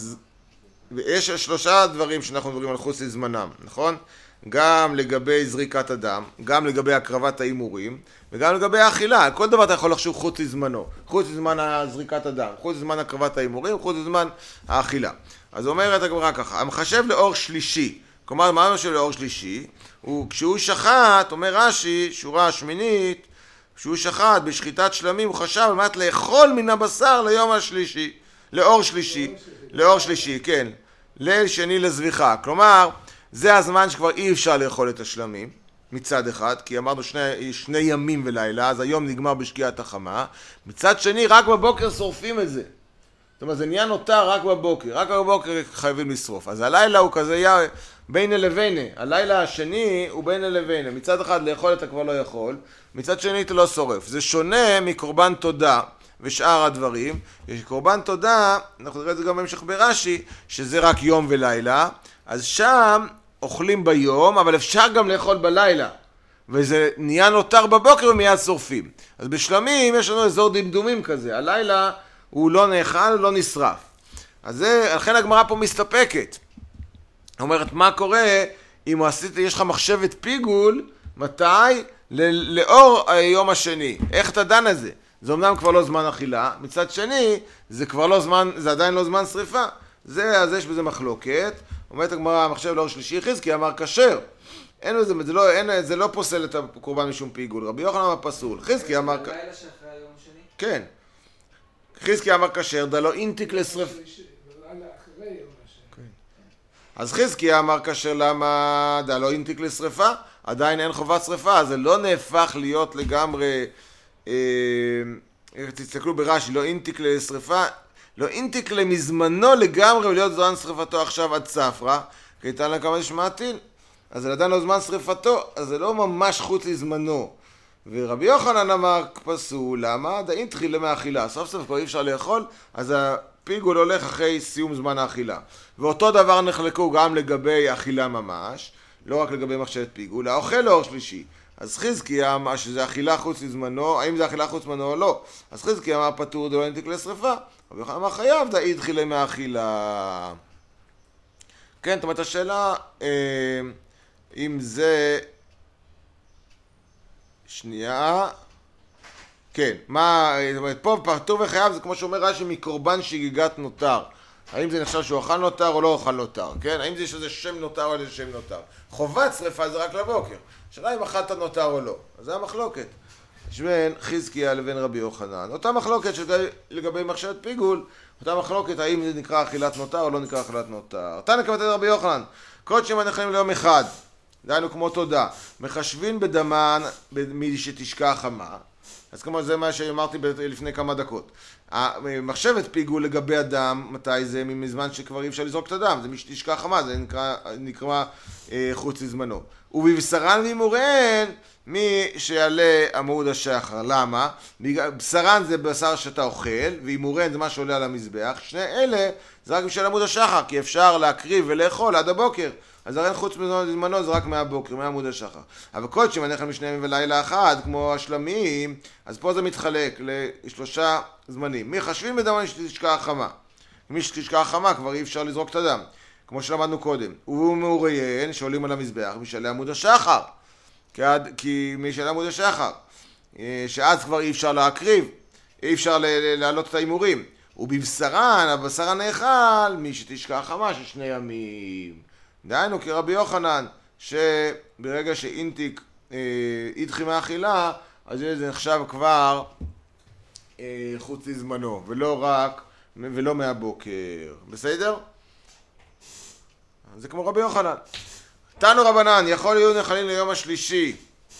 יש שלושה דברים שאנחנו מדברים על חוץ לזמנם, נכון? גם לגבי זריקת הדם, גם לגבי הקרבת האימורים, וגם לגבי האכילה. כל דבר אתה יכול לחשוב חוץ לזמנו, חוץ לזמן זריקת הדם, חוץ לזמן הקרבת האימורים, חוץ לזמן האכילה. אז אומרת הגמרא ככה, המחשב לאור שלישי, כלומר מה המשל לאור שלישי? הוא, כשהוא שחט, אומר רש"י, שורה השמינית, כשהוא שחט בשחיטת שלמים, הוא חשב על מנת לאכול מן הבשר ליום השלישי, לאור שלישי, לאור שלישי, כן, ליל שני לזביחה. כלומר, זה הזמן שכבר אי אפשר לאכול את השלמים, מצד אחד, כי אמרנו שני, שני ימים ולילה, אז היום נגמר בשקיעת החמה. מצד שני, רק בבוקר שורפים את זה. זאת אומרת, זה נהיה נותר רק בבוקר, רק בבוקר חייבים לשרוף. אז הלילה הוא כזה היה בין לבינה, הלילה השני הוא בין לבינה. מצד אחד לאכול אתה כבר לא יכול, מצד שני אתה לא שורף. זה שונה מקורבן תודה ושאר הדברים. קורבן תודה, אנחנו נראה את זה גם בהמשך ברש"י, שזה רק יום ולילה. אז שם אוכלים ביום, אבל אפשר גם לאכול בלילה. וזה נהיה נותר בבוקר ומיד שורפים. אז בשלמים יש לנו אזור דמדומים כזה. הלילה הוא לא נאכל, לא נשרף. אז זה, לכן הגמרא פה מסתפקת. אומרת, מה קורה אם עשית, יש לך מחשבת פיגול, מתי? ל- לאור היום השני. איך אתה דן את זה? זה אמנם כבר לא זמן אכילה, מצד שני, זה כבר לא זמן, זה עדיין לא זמן שריפה. זה, אז יש בזה מחלוקת. אומרת הגמרא, המחשב לאור שלישי חזקי אמר כשר. אין לזה, זה לא, אין, זה לא פוסל את הקורבן משום פיגול. רבי יוחנן אמר פסול. חזקי אמר... זה לילה שאחרי היום השני? כן. חזקיה אמר כשר, דלא אינטיק לשרפה. ולילה אחרי יום השני. אז חזקיה אמר כשר, למה דלא אינטיק לשרפה? עדיין אין חובת שרפה, זה לא נהפך להיות לגמרי, אה, תסתכלו ברש"י, לא אינטיק לשרפה, לא אינטיק למזמנו לגמרי ולהיות זמן שרפתו עכשיו עד ספרא, כי ניתן לה כמה שמעתין. אז זה עדיין לא זמן שרפתו, אז זה לא ממש חוץ לזמנו. ורבי יוחנן אמר פסול, למה? דאין תחילה מאכילה, סוף סוף כבר אי אפשר לאכול, אז הפיגול הולך אחרי סיום זמן האכילה. ואותו דבר נחלקו גם לגבי אכילה ממש, לא רק לגבי מחשבת פיגול, האוכל לאור שלישי. אז חזקיה אמר שזה אכילה חוץ לזמנו, האם זה אכילה חוץ לזמנו או לא? אז חזקיה אמר פטור דלא אינטיק לשרפה, רבי יוחנן אמר חייב דאין תחילה מאכילה. כן, זאת אומרת השאלה, אם זה... שנייה, כן, מה, זאת אומרת, פה פטור וחייב זה כמו שאומר רש"י מקורבן שגיגת נותר. האם זה נחשב שהוא אכל נותר או לא אכל נותר, כן? האם זה יש איזה שם נותר או איזה שם נותר? חובת שרפה זה רק לבוקר. השאלה אם אכלת נותר או לא. אז זה המחלוקת. יש בין חזקיה לבין רבי יוחנן. אותה מחלוקת שלגבי מחשבת פיגול, אותה מחלוקת האם זה נקרא אכילת נותר או לא נקרא אכילת נותר. תנא כבתי רבי יוחנן, קודשים הנחלים ליום אחד. דהיינו כמו תודה, מחשבים בדמן מי שתשקע חמה, אז כמו זה מה שאמרתי לפני כמה דקות. מחשבת פיגול לגבי הדם, מתי זה? מזמן שכבר אי אפשר לזרוק את הדם, זה מי שתשקע חמה, זה נקרא, נקרא אה, חוץ לזמנו. ובבשרן ואימוריהן, מי שיעלה עמוד השחר, למה? בשרן זה בשר שאתה אוכל, ואימוריהן זה מה שעולה על המזבח, שני אלה זה רק בשביל עמוד השחר, כי אפשר להקריב ולאכול עד הבוקר. אז הרי חוץ מזמנו זה רק מהבוקר, מעמוד השחר. אבל קודשים הנחל משניהם ולילה אחד, כמו השלמים, אז פה זה מתחלק לשלושה זמנים. מי חשבים בדם שתשקע החמה? מי שתשקע החמה כבר אי אפשר לזרוק את הדם, כמו שלמדנו קודם. ומאוריין שעולים על המזבח, מי שעלה עמוד השחר. כי, עד, כי מי שעלה עמוד השחר, שאז כבר אי אפשר להקריב, אי אפשר להעלות את האימורים. ובבשרן, הבשר הנאכל, מי שתשקע החמה של שני ימים. דהיינו כרבי יוחנן, שברגע שאינטיק אה, ידחי מאכילה, אז זה נחשב כבר אה, חוץ לזמנו, ולא רק, ולא מהבוקר. בסדר? זה כמו רבי יוחנן. תנו רבנן, יכול להיות נחלים ליום השלישי.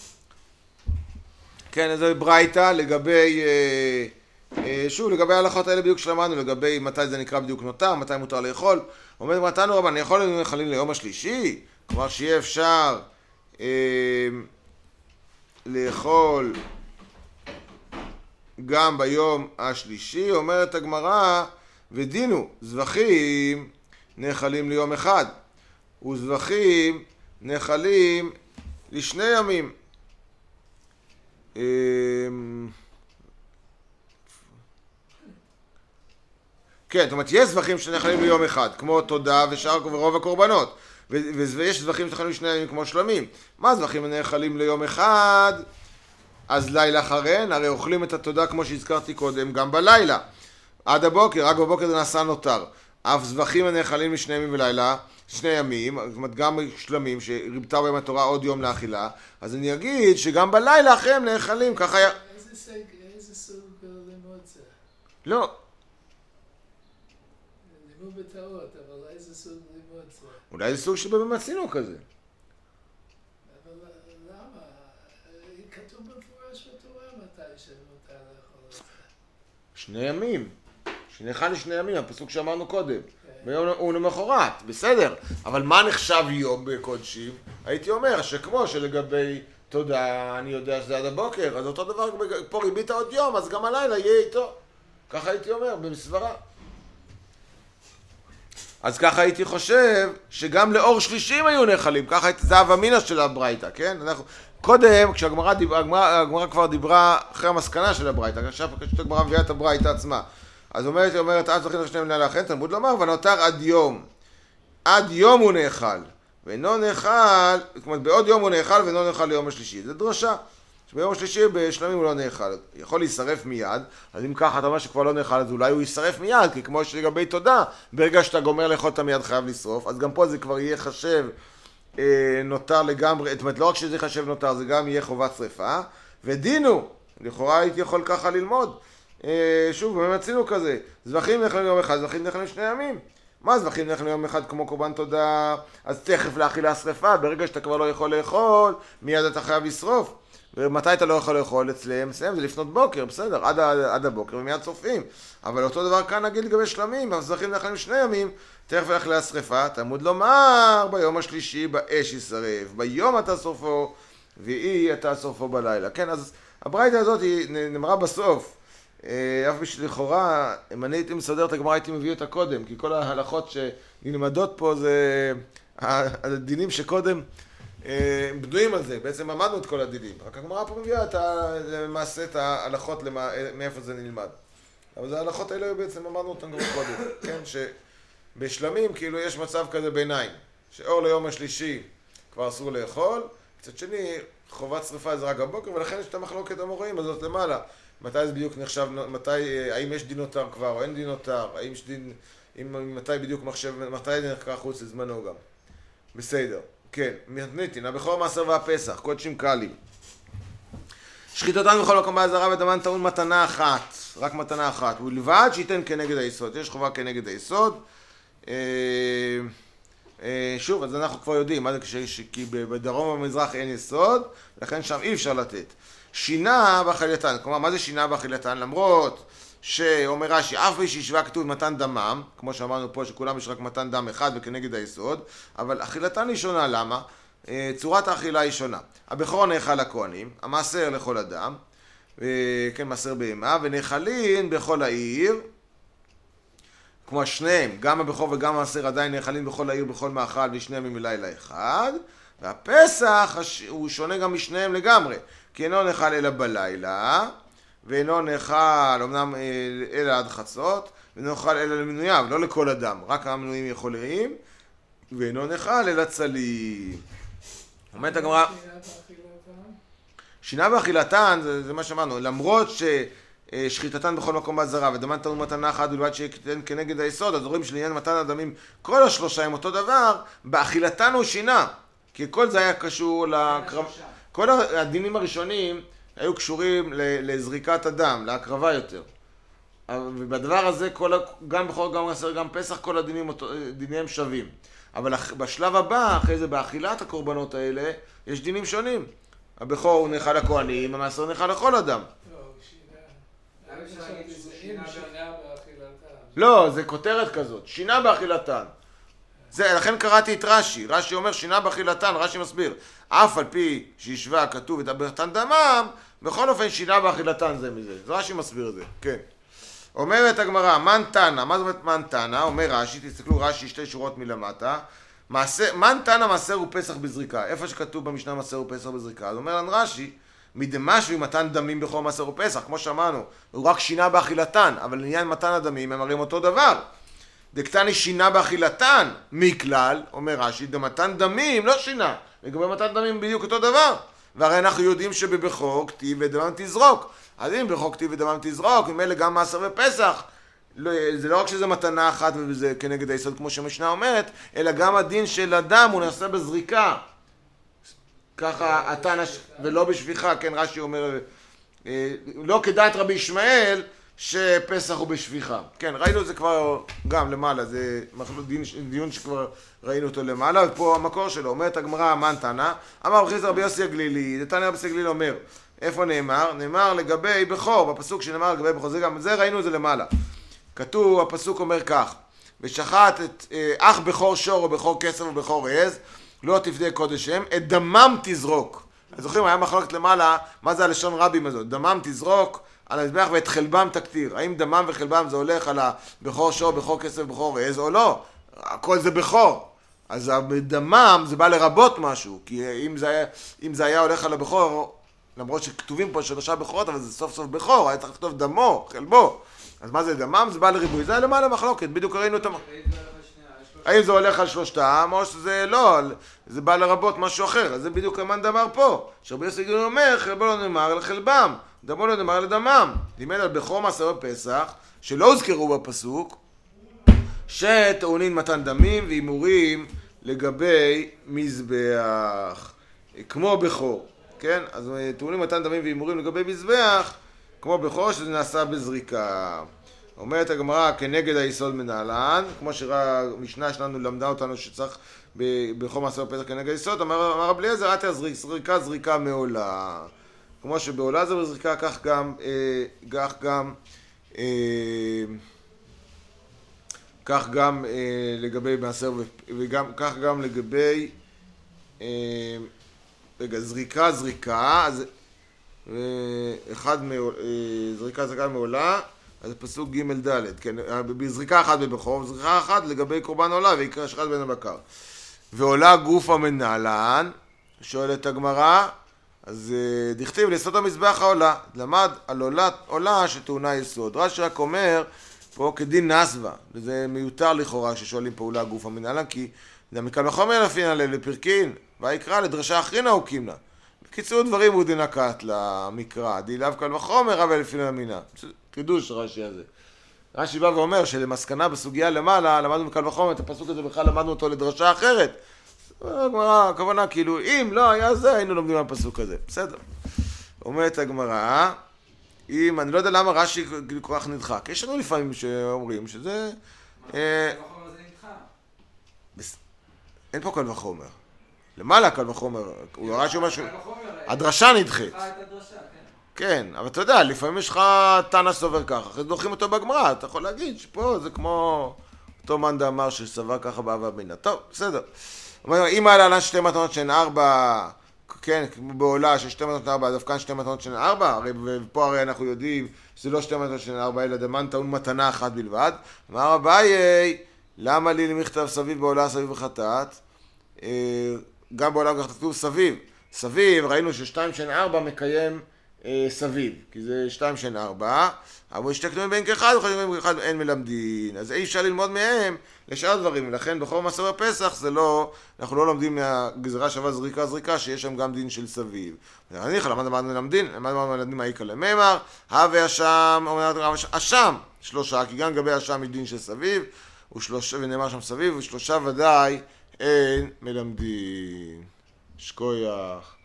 כן, זה ברייתא לגבי... אה, שוב, לגבי ההלכות האלה בדיוק שלמדנו, לגבי מתי זה נקרא בדיוק נותר, מתי מותר לאכול. אומר מתנו רבן, אני יכול להיות נחלים ליום השלישי? כלומר שיהיה אפשר אה, לאכול גם ביום השלישי. אומרת הגמרא, ודינו, זבחים נחלים ליום אחד, וזבחים נחלים לשני ימים. אה, כן, זאת אומרת, יש זבחים שנחלים ליום אחד, כמו תודה ושאר ורוב הקורבנות. ויש זבחים שנחלים לשני ימים כמו שלמים. מה זבחים נחלים ליום אחד? אז לילה אחריהן, הרי אוכלים את התודה כמו שהזכרתי קודם, גם בלילה. עד הבוקר, רק בבוקר זה נעשה נותר. אף זבחים הנחלים לשני ימים ולילה, שני ימים, זאת אומרת, גם שלמים שריבתה בהם התורה עוד יום לאכילה, אז אני אגיד שגם בלילה אחריהם נחלים, ככה היה... איזה סוג, איזה סוג לימוד זה? לא. לימוד בטעות, אבל איזה סוג לימוד זה? אולי זה סוג שבאמת עשינו כזה. אבל למה? כתוב במפורש בתורה מתי שמותר לאכול את זה. שני ימים. שנאכל לשני ימים, הפסוק שאמרנו קודם. ביום ולמחרת, בסדר. אבל מה נחשב יום בקודשים? הייתי אומר שכמו שלגבי תודה, אני יודע שזה עד הבוקר, אז אותו דבר, פה ריבית עוד יום, אז גם הלילה יהיה איתו. ככה הייתי אומר, במסברה. אז ככה הייתי חושב שגם לאור שלישים היו נחלים, ככה זה אבא של הברייתא, כן? אנחנו, קודם, כשהגמרא דיב, הגמרא, הגמרא כבר דיברה אחרי המסקנה של הברייתא, עכשיו כשהגמרא מביאה את הברייתא עצמה. אז אומרת, היא אומרת, אז זכין לשני מנהל האחר, תלמוד לומר, ונותר עד יום. עד יום הוא נאכל, ואינו נאכל, זאת אומרת, בעוד יום הוא נאכל ואינו נאכל ליום השלישי. זה דרשה. ביום השלישי בשלמים הוא לא נאכל. יכול להישרף מיד, אז אם ככה אתה אומר שכבר לא נאכל, אז אולי הוא יישרף מיד, כי כמו שלגבי תודה, ברגע שאתה גומר לאכול אתה מיד חייב לשרוף, אז גם פה זה כבר יהיה חשב אה, נותר לגמרי, זאת אומרת, לא רק שזה חשב נותר, זה גם יהיה חובת שריפה, ודינו, לכאורה הייתי יכול ככה ללמוד, שוב, באמת עשינו כזה, זבחים נאכלים יום אחד, זבחים נאכלים שני ימים. מה זבחים נאכלים יום אחד כמו קורבן תודה? אז תכף לאכילה שריפה, ברגע שאתה כבר לא יכול לאכול, מיד אתה חייב לשרוף. ומתי אתה לא יכול לאכול אצלם? מסיים, זה לפנות בוקר, בסדר, עד, עד הבוקר ומיד שורפים. אבל אותו דבר כאן נגיד לגבי שלמים, הזבחים נאכלים שני ימים, תכף לאכילה שריפה, תלמוד לומר, ביום השלישי באש ישרף, ביום אתה שורפו, ואי אתה שורפו בלילה. כן, אז הברייתא הזאת היא נאמרה בסוף. אף בשביל לכאורה, אם אני הייתי מסדר את הגמרא הייתי מביא אותה קודם, כי כל ההלכות שנלמדות פה זה הדינים שקודם בנויים על זה, בעצם למדנו את כל הדינים, רק הגמרא פה מביאה את למעשה את ההלכות מאיפה זה נלמד. אבל זה ההלכות האלה בעצם למדנו אותן כבר קודם, כן, שבשלמים כאילו יש מצב כזה ביניים, שאור ליום השלישי כבר אסור לאכול, קצת שני חובת שריפה זה רק הבוקר, ולכן יש את המחלוקת המוראים הזאת למעלה. מתי זה בדיוק נחשב, מתי, האם יש דין נותר כבר או אין דין נותר, האם יש דין, אם, מתי בדיוק מחשב, מתי נחקר חוץ לזמנו גם. בסדר, כן, מתניתין, הבכור מעשר והפסח, קודשים קלים. שחיטתן בכל מקום בעזרה ודמן טעון מתנה אחת, רק מתנה אחת, ולבד שייתן כנגד היסוד, יש חובה כנגד היסוד. אה, אה, שוב, אז אנחנו כבר יודעים, מה זה כש, כי בדרום ובמזרח אין יסוד, לכן שם אי אפשר לתת. שינה באכילתן, כלומר, מה זה שינה באכילתן? למרות שאומר רש"י, אף בישיבה כתוב מתן דמם, כמו שאמרנו פה שכולם יש רק מתן דם אחד וכנגד היסוד, אבל אכילתן היא שונה, למה? צורת האכילה היא שונה. הבכור נאכל לכהנים, המעשר לכל אדם, כן, מעשר בהמה, ונאכלין בכל העיר, כמו שניהם, גם הבכור וגם המעשר עדיין נאכלין בכל העיר בכל מאכל ושניהם מלילה אחד, והפסח הוא שונה גם משניהם לגמרי. כי אינו נאכל אלא בלילה, ואינו נאכל אמנם אלא עד חצות, ואינו נאכל אלא למנוייו, לא לכל אדם, רק המנויים יכולים, ואינו נאכל אלא צלים. אומרת הגמרא, שינה באכילתן, זה, זה מה שאמרנו, למרות ששחיטתן בכל מקום בעזרה, ודמן טעון מתנה אחת ולבד שייתן כנגד היסוד, אז רואים שלעניין מתן הדמים כל השלושה הם אותו דבר, באכילתן הוא שינה, כי כל זה היה קשור לקרב... כל הדינים הראשונים היו קשורים לזריקת הדם, להקרבה יותר. ובדבר הזה, כל, גם בחור, גם עשר, גם פסח, כל הדינים דיניהם שווים. אבל בשלב הבא, אחרי זה, באכילת הקורבנות האלה, יש דינים שונים. הבכור הוא נאכל לכהנים, המעשר נאכל לכל אדם. לא, זה כותרת כזאת, שינה באכילתן. זה, לכן קראתי את רש"י, רש"י אומר שינה באכילתן, רש"י מסביר, אף על פי שישבה כתוב את הברכתן דמם, בכל אופן שינה באכילתן זה מזה, זה רש"י מסביר את זה, כן. אומרת הגמרא, מן תנא, מה זאת אומרת מן תנא? אומר רש"י, תסתכלו רש"י שתי שורות מלמטה, מעשה, מן תנא מעשר ופסח בזריקה, איפה שכתוב במשנה מעשר ופסח בזריקה, אז אומר לנו רש"י, מדמשהו מתן דמים בכל מעשר ופסח, כמו שאמרנו, הוא רק שינה באכילתן, אבל לעניין מתן הדמים הם מראים אותו דבר. דקתני שינה באכילתן מכלל, אומר רש"י, דמתן דמים לא שינה, לגבי מתן דמים בדיוק אותו דבר. והרי אנחנו יודעים שבבכור כתיב ודמם תזרוק. אז אם בבכור כתיב ודמם תזרוק, ממילא גם מעשר ופסח, לא, זה לא רק שזה מתנה אחת וזה כנגד היסוד כמו שהמשנה אומרת, אלא גם הדין של הדם הוא נעשה בזריקה. ככה התנא, ולא בשפיכה, כן, רש"י אומר, לא כדעת רבי ישמעאל, שפסח הוא בשפיכה. כן, ראינו את זה כבר גם למעלה, זה דיון, דיון שכבר ראינו אותו למעלה, ופה המקור שלו, אומרת הגמרא, מן תנא, אמר רבי חיסדא רבי יוסי הגלילי, זה תנא רבי יוסי הגלילי אומר, איפה נאמר? נאמר לגבי בכור, בפסוק שנאמר לגבי בכור, זה גם, זה ראינו את זה למעלה. כתוב, הפסוק אומר כך, ושחט את אה, אח בכור שור או בכור כסף או בכור עז, לא תפדה קודש שם, את דמם תזרוק. אז זוכרים, היה מחלוקת למעלה, מה זה הלשון רבים הזאת? דמם תזרוק, על המזבח ואת חלבם תקטיר. האם דמם וחלבם זה הולך על הבכור שור, בכור כסף, בכור עז או לא? הכל זה בכור. אז דמם זה בא לרבות משהו, כי אם זה היה, אם זה היה הולך על הבכור, למרות שכתובים פה שלושה בכורות, אבל זה סוף סוף בכור, היה צריך לכתוב דמו, חלבו. אז מה זה דמם? זה בא לריבוי. זה היה למעלה מחלוקת, בדיוק ראינו את המ... האם זה הולך על שלושתם, או שזה לא, זה בא לרבות משהו אחר. אז זה בדיוק המן דמר פה. שרבי יוסי הגלילי אומר, חלבו לא נאמר לחלבם. דמו לא נאמר לדמם, לימד על בכור מעשר בפסח, שלא הוזכרו בפסוק, שטעונין מתן דמים והימורים לגבי מזבח, כמו בכור, כן? אז טעונין מתן דמים והימורים לגבי מזבח, כמו בכור שזה נעשה בזריקה. אומרת הגמרא כנגד היסוד מנהלן, כמו שהמשנה שלנו למדה אותנו שצריך בכל מעשה בפסח כנגד היסוד, אמר רבי אליעזר, אל תזריק, זריקה זריקה מעולה. כמו שבעולה זה בזריקה, כך גם, כך גם, כך גם לגבי מעשר, וגם כך גם לגבי רגע, זריקה זריקה, אז אחד זריקה זריקה מעולה, אז פסוק ג' ד', כן, בזריקה אחת בבכור, בזריקה אחת לגבי קורבן עולה, ויקרא שחט בן הבקר. ועולה גוף המנהלן, שואלת הגמרא, אז דכתיב ליסוד המזבח העולה, למד על עולה, עולה שטעונה יסוד. רש"י רק אומר, פה כדין נסבה, וזה מיותר לכאורה ששואלים פה עולה גוף המנהלן, כי זה מקל וחומר לפין עליה לפרקין, ויקרא לדרשה אחרינה הוא קימנה. בקיצור דברים הוא דנקת למקרא, די לאו קל וחומר, אבל לפין המינה. חידוש רש"י הזה. רש"י בא ואומר שלמסקנה בסוגיה למעלה, למדנו מקל וחומר, את הפסוק הזה בכלל למדנו אותו לדרשה אחרת. הגמרא, הכוונה כאילו, אם לא היה זה, היינו לומדים על הפסוק הזה. בסדר. אומרת הגמרא, אם, אני לא יודע למה רש"י כל כך נדחק. יש לנו לפעמים שאומרים שזה... קל וחומר זה נדחה. אין פה קל וחומר. למעלה קל וחומר. הוא רש"י אומר שהוא... קל וחומר, הדרשה נדחית. נדחה את הדרשה, כן. כן, אבל אתה יודע, לפעמים יש לך תנא סובר ככה, אחרי זה דוחים אותו בגמרא, אתה יכול להגיד שפה זה כמו אותו מאן דאמר שסבר ככה בהווה בינה. טוב, בסדר. אם היה להלן שתי מתנות שהן ארבע, כן, בעולה ששתי מתנות ארבע, אז כאן שתי מתנות שהן ארבע, הרי, ופה הרי אנחנו יודעים שזה לא שתי מתנות שהן ארבע, אלא דמן טעון מתנה אחת בלבד. אמר אביי, למה לי למכתב סביב בעולה סביב וחטאת? גם בעולם כך כתוב סביב. סביב, ראינו ששתיים שהן ארבע מקיים סביב, כי זה שתיים שהן ארבע, אבל שתי קדומים בין כאחד, וחדים בין כאחד אין מלמדין. אז אי אפשר ללמוד מהם לשאר דברים, לכן בכל מעשר בפסח זה לא, אנחנו לא לומדים מהגזרה שווה זריקה זריקה, שיש שם גם דין של סביב. אני יכול למד למד מלמדין, למד למד מלמדין מה איקה לממר, הווה אשם, אשם, שלושה, כי גם גבי אשם היא דין של סביב, ושלושה, ונאמר שם סביב, ושלושה ודאי אין מלמדין. שכוייח.